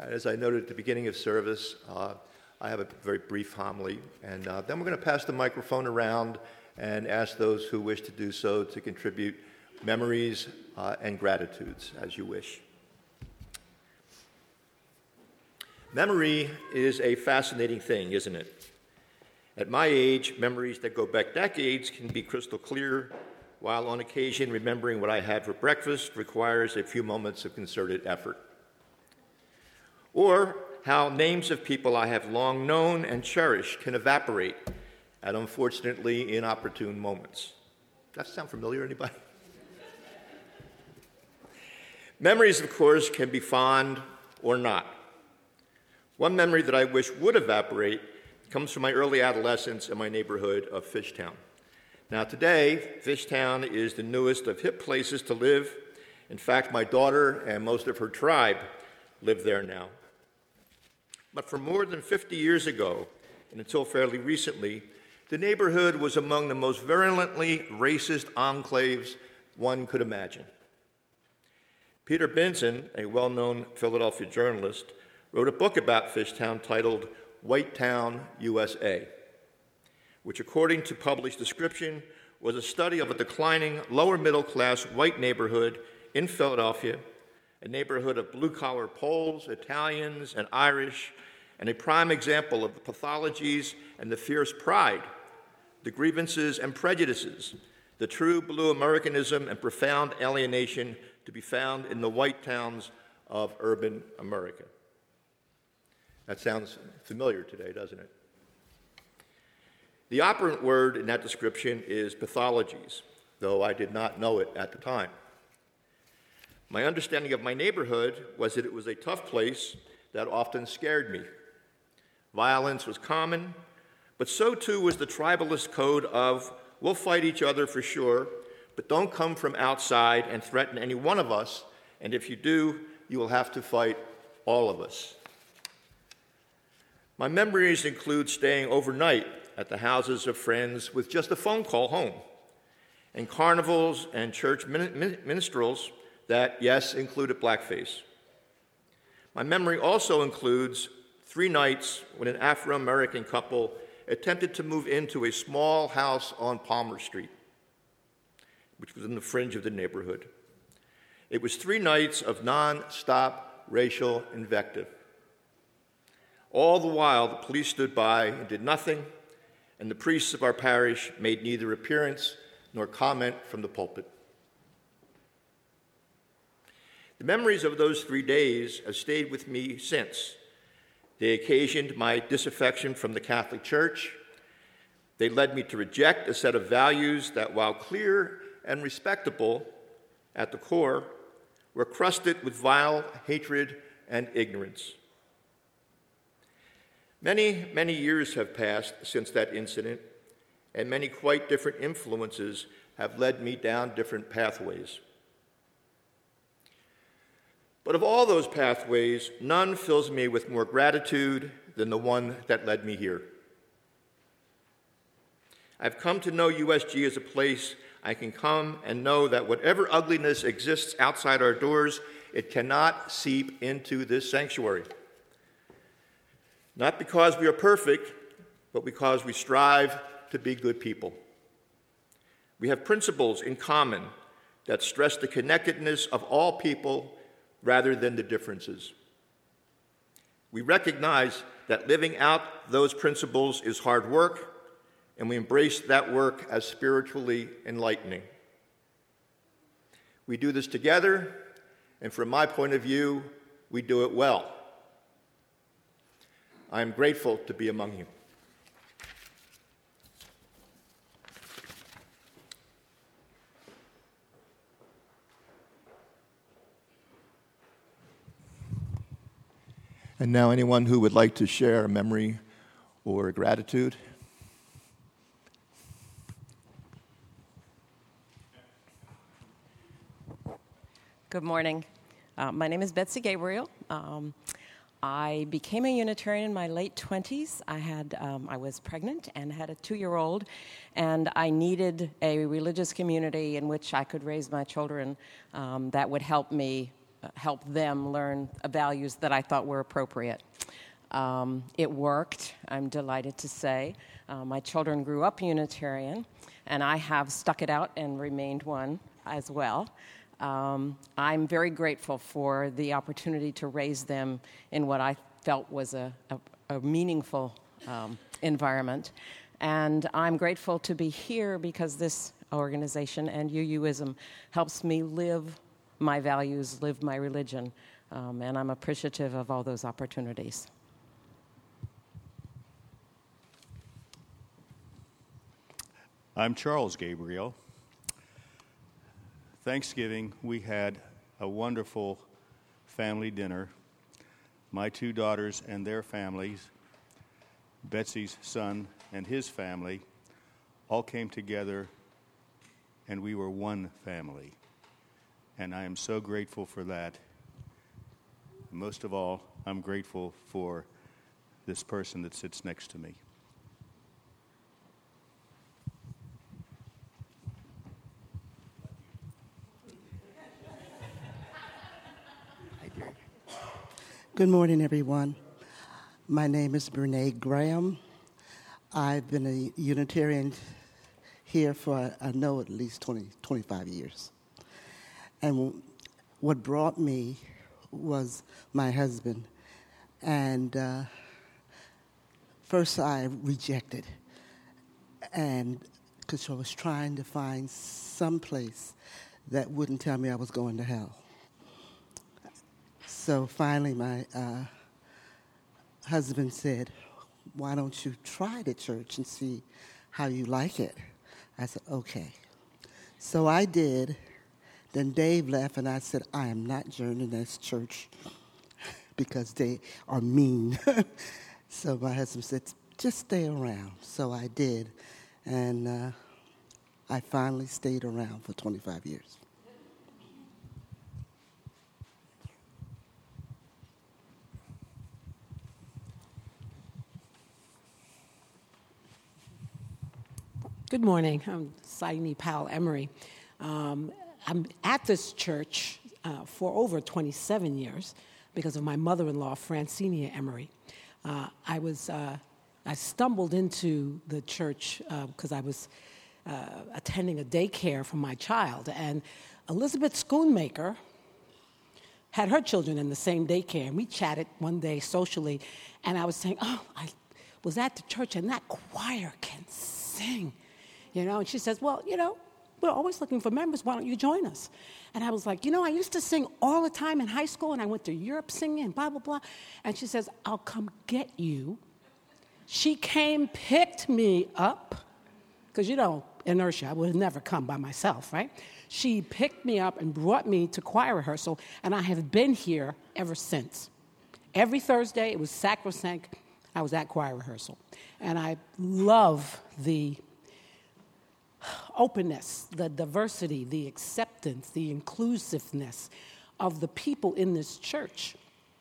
As I noted at the beginning of service, I have a very brief homily, and then we're going to pass the microphone around and ask those who wish to do so to contribute memories and gratitudes, as you wish. Memory is a fascinating thing, isn't it? At my age, memories that go back decades can be crystal clear, while on occasion remembering what I had for breakfast requires a few moments of concerted effort. Or how names of people I have long known and cherished can evaporate at unfortunately inopportune moments. Does that sound familiar, anybody? Memories, of course, can be fond or not. One memory that I wish would evaporate comes from my early adolescence in my neighborhood of Fishtown. Now today, Fishtown is the newest of hip places to live. In fact, my daughter and most of her tribe live there now. But for more than 50 years ago, and until fairly recently, the neighborhood was among the most virulently racist enclaves one could imagine. Peter Benson, a well-known Philadelphia journalist, wrote a book about Fishtown titled White Town, USA, which, according to published description, was a study of a declining lower middle-class white neighborhood in Philadelphia, a neighborhood of blue-collar Poles, Italians, and Irish, and a prime example of the pathologies and the fierce pride, the grievances and prejudices, the true blue Americanism and profound alienation to be found in the white towns of urban America. That sounds familiar today, doesn't it? The operant word in that description is pathologies, though I did not know it at the time. My understanding of my neighborhood was that it was a tough place that often scared me. Violence was common, but so too was the tribalist code of, we'll fight each other for sure, but don't come from outside and threaten any one of us, and if you do, you will have to fight all of us. My memories include staying overnight at the houses of friends with just a phone call home, and carnivals and church minstrels that, yes, included blackface. My memory also includes 3 nights when an Afro-American couple attempted to move into a small house on Palmer Street, which was in the fringe of the neighborhood. It was 3 nights of non-stop racial invective. All the while, the police stood by and did nothing, and the priests of our parish made neither appearance nor comment from the pulpit. The memories of those 3 days have stayed with me since. They occasioned my disaffection from the Catholic Church. They led me to reject a set of values that, while clear and respectable at the core, were crusted with vile hatred and ignorance. Many, many years have passed since that incident, and many quite different influences have led me down different pathways. But of all those pathways, none fills me with more gratitude than the one that led me here. I've come to know USG as a place I can come and know that whatever ugliness exists outside our doors, it cannot seep into this sanctuary. Not because we are perfect, but because we strive to be good people. We have principles in common that stress the connectedness of all people rather than the differences. We recognize that living out those principles is hard work, and we embrace that work as spiritually enlightening. We do this together, and from my point of view, we do it well. I am grateful to be among you. And now anyone who would like to share a memory or a gratitude? Good morning. My name is Betsy Gabriel. I became a Unitarian in my late 20s. I was pregnant and had a 2-year-old, and I needed a religious community in which I could raise my children that would help me help them learn values that I thought were appropriate. It worked, I'm delighted to say. My children grew up Unitarian, and I have stuck it out and remained one as well. I'm very grateful for the opportunity to raise them in what I felt was a meaningful environment. And I'm grateful to be here because this organization and UUism helps me live my values, live my religion, and I'm appreciative of all those opportunities. I'm Charles Gabriel. Thanksgiving, we had a wonderful family dinner. My two daughters and their families, Betsy's son and his family, all came together, and we were one family. And I am so grateful for that. Most of all, I'm grateful for this person that sits next to me. Good morning, everyone. My name is Brene Graham. I've been a Unitarian here for, I know, at least 25 years. And what brought me was my husband. And first I rejected, and because I was trying to find some place that wouldn't tell me I was going to hell. So finally, my husband said, "Why don't you try the church and see how you like it?" I said, "Okay." So I did. Then Dave left, and I said, "I am not joining this church because they are mean." So my husband said, "Just stay around." So I did, and I finally stayed around for 25 years. Good morning. I'm Saini Powell Emery. I'm at this church for over 27 years because of my mother-in-law, Francinia Emery. I stumbled into the church because I was attending a daycare for my child, and Elizabeth Schoonmaker had her children in the same daycare, and we chatted one day socially, and I was saying, "Oh, I was at the church, and that choir can sing." And she says, "Well, we're always looking for members. Why don't you join us?" And I was like, I used to sing all the time in high school, and I went to Europe singing and blah, blah, blah. And she says, "I'll come get you." She came, picked me up, because, inertia, I would have never come by myself, right? She picked me up and brought me to choir rehearsal, and I have been here ever since. Every Thursday, it was sacrosanct, I was at choir rehearsal. And I love the openness, the diversity, the acceptance, the inclusiveness of the people in this church.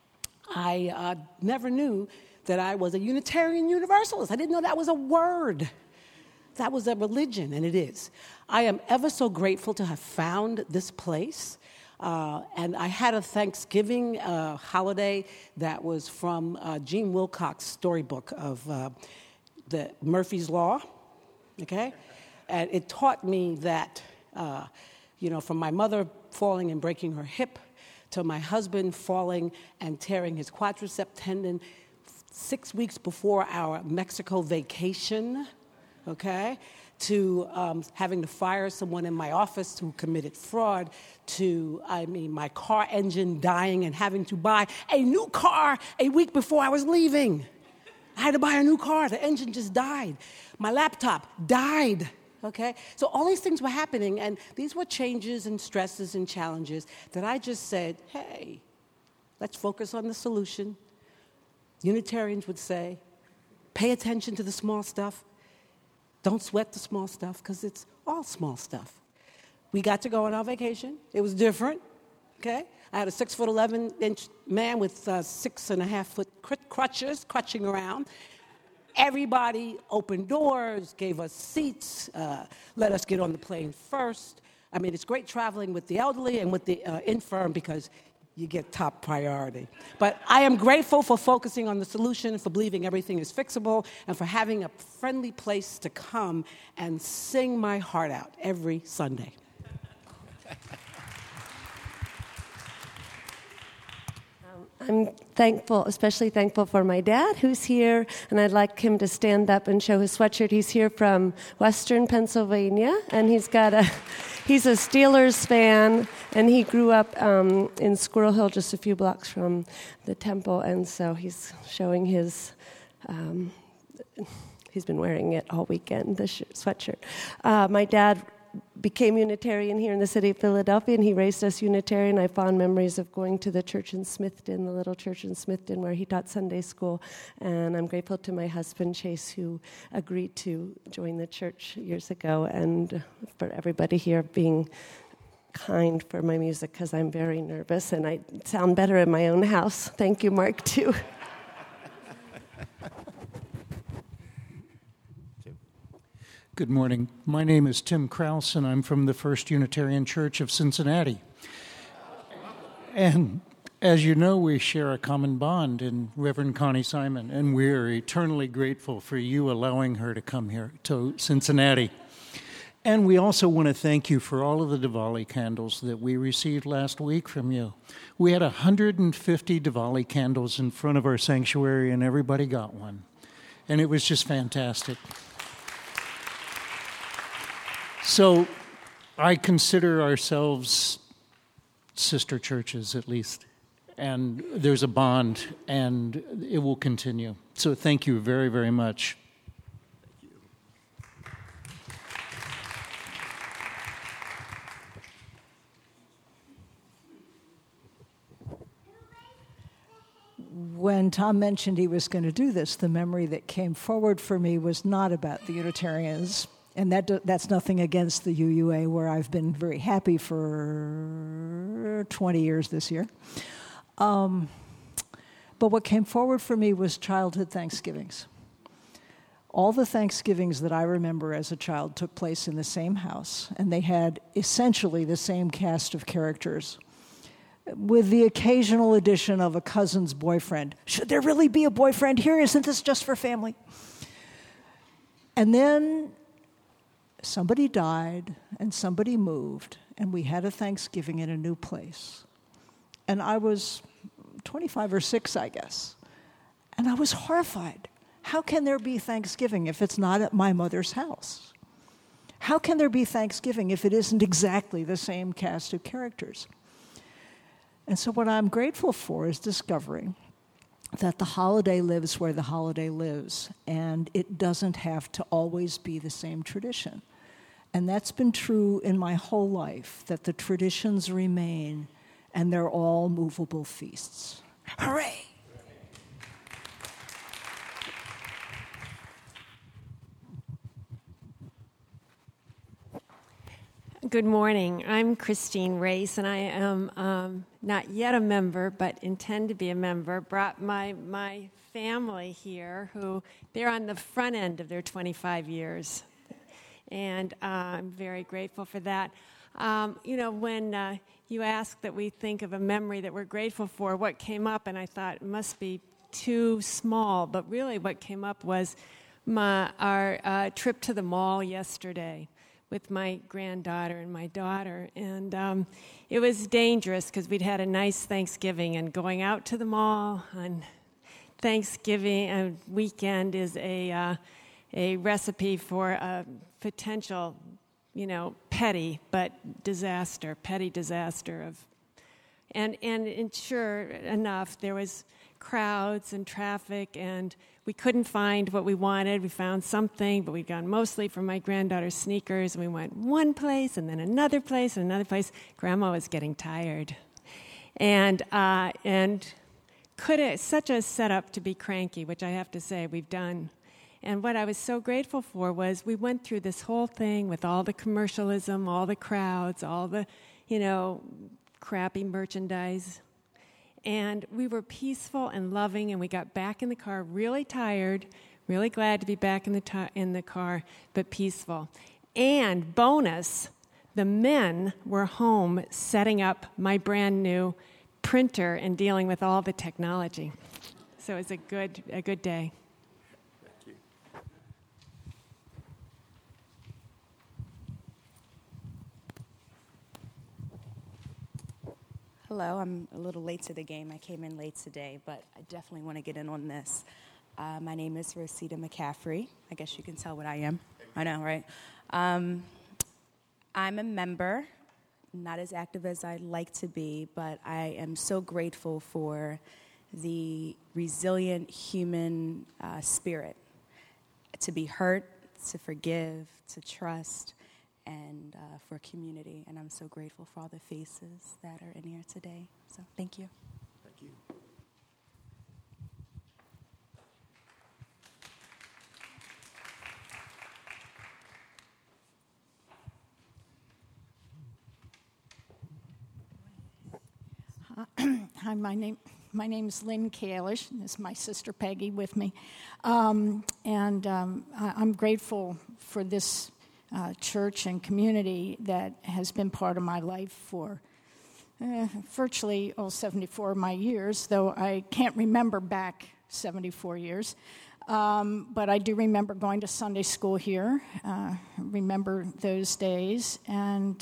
I never knew that I was a Unitarian Universalist. I didn't know that was a word. That was a religion, and it is. I am ever so grateful to have found this place. And I had a Thanksgiving holiday that was from Gene Wilcox's storybook of the Murphy's Law, okay? And it taught me that, from my mother falling and breaking her hip to my husband falling and tearing his quadricep tendon 6 weeks before our Mexico vacation, okay, to having to fire someone in my office who committed fraud, to, my car engine dying and having to buy a new car a week before I was leaving. I had to buy a new car. The engine just died. My laptop died. Okay? So all these things were happening, and these were changes and stresses and challenges that I just said, hey, let's focus on the solution. Unitarians would say, pay attention to the small stuff. Don't sweat the small stuff, because it's all small stuff. We got to go on our vacation. It was different, okay? I had a 6'11" man with 6.5-foot crutches, crutching around. Everybody opened doors, gave us seats, let us get on the plane first. It's great traveling with the elderly and with the infirm, because you get top priority. But I am grateful for focusing on the solution, for believing everything is fixable, and for having a friendly place to come and sing my heart out every Sunday. I'm thankful, especially thankful for my dad who's here, and I'd like him to stand up and show his sweatshirt. He's here from Western Pennsylvania, and he's a Steelers fan, and he grew up in Squirrel Hill, just a few blocks from the temple, and so he's showing his, he's been wearing it all weekend, the sweatshirt. My dad became Unitarian here in the city of Philadelphia, and he raised us Unitarian. I have fond memories of going to the church in Smithton, the little church in Smithton, where he taught Sunday school. And I'm grateful to my husband, Chase, who agreed to join the church years ago, and for everybody here being kind for my music, because I'm very nervous, and I sound better in my own house. Thank you, Mark, too. Good morning. My name is Tim Krause, and I'm from the First Unitarian Church of Cincinnati. And as you know, we share a common bond in Reverend Connie Simon, and we're eternally grateful for you allowing her to come here to Cincinnati. And we also want to thank you for all of the Diwali candles that we received last week from you. We had 150 Diwali candles in front of our sanctuary, and everybody got one. And it was just fantastic. So I consider ourselves sister churches, at least, and there's a bond, and it will continue. So thank you very, very much. When Tom mentioned he was going to do this, the memory that came forward for me was not about the Unitarians. And that's nothing against the UUA, where I've been very happy for 20 years this year. But what came forward for me was childhood Thanksgivings. All the Thanksgivings that I remember as a child took place in the same house, and they had essentially the same cast of characters, with the occasional addition of a cousin's boyfriend. Should there really be a boyfriend here? Isn't this just for family? And then somebody died, and somebody moved, and we had a Thanksgiving in a new place. And I was 25 or 6, I guess. And I was horrified. How can there be Thanksgiving if it's not at my mother's house? How can there be Thanksgiving if it isn't exactly the same cast of characters? And so what I'm grateful for is discovering that the holiday lives where the holiday lives, and it doesn't have to always be the same tradition. And that's been true in my whole life, that the traditions remain, and they're all movable feasts. Hooray! Good morning. I'm Christine Race, and I am not yet a member, but intend to be a member. Brought my family here, who they're on the front end of their 25 years. And I'm very grateful for that. When you ask that we think of a memory that we're grateful for, what came up, and I thought it must be too small, but really what came up was our trip to the mall yesterday with my granddaughter and my daughter. And it was dangerous because we'd had a nice Thanksgiving, and going out to the mall on Thanksgiving weekend is a recipe for a potential, petty disaster of, and sure enough, there was crowds and traffic, and we couldn't find what we wanted. We found something, but we'd gone mostly for my granddaughter's sneakers, and we went one place and then another place and another place. Grandma was getting tired, and such a setup to be cranky, which I have to say we've done. And what I was so grateful for was we went through this whole thing with all the commercialism, all the crowds, all the, crappy merchandise. And we were peaceful and loving, and we got back in the car really tired, really glad to be back in the car, but peaceful. And bonus, the men were home setting up my brand new printer and dealing with all the technology. So it was a good day. Thank you. Hello, I'm a little late to the game. I came in late today, but I definitely want to get in on this. My name is Rosita McCaffrey. I guess you can tell what I am. I know, right? I'm a member, not as active as I'd like to be, but I am so grateful for the resilient human spirit to be hurt, to forgive, to trust, and for community. And I'm so grateful for all the faces that are in here today. So thank you. Thank you. Hi, my name is Lynn Kalish. This is my sister Peggy with me. I'm grateful for this church and community that has been part of my life for virtually all 74 of my years, though I can't remember back 74 years. But I do remember going to Sunday school here, remember those days, and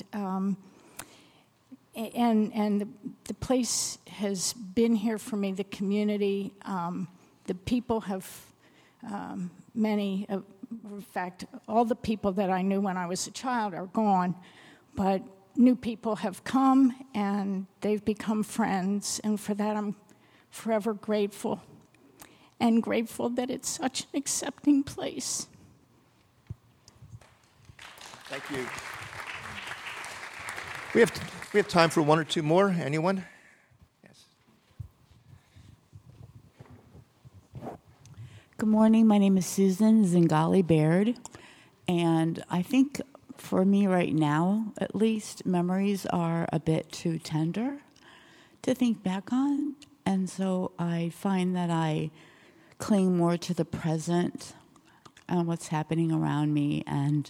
the place has been here for me, the community. The people have, in fact, all the people that I knew when I was a child are gone, but new people have come and they've become friends, and for that I'm forever grateful, and grateful that it's such an accepting place. Thank you. We have time for one or two more. Anyone? Yes. Good morning. My name is Susan Zingali Baird, and I think for me right now, at least, memories are a bit too tender to think back on, and so I find that I cling more to the present and what's happening around me. And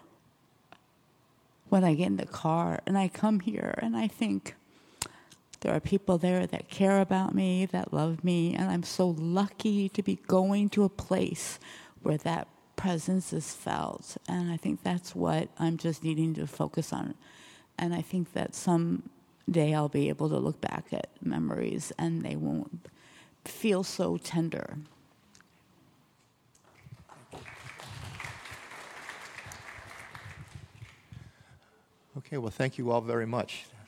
when I get in the car and I come here and I think there are people there that care about me, that love me, and I'm so lucky to be going to a place where that presence is felt. And I think that's what I'm just needing to focus on. And I think that someday I'll be able to look back at memories and they won't feel so tender. Okay, well, thank you all very much.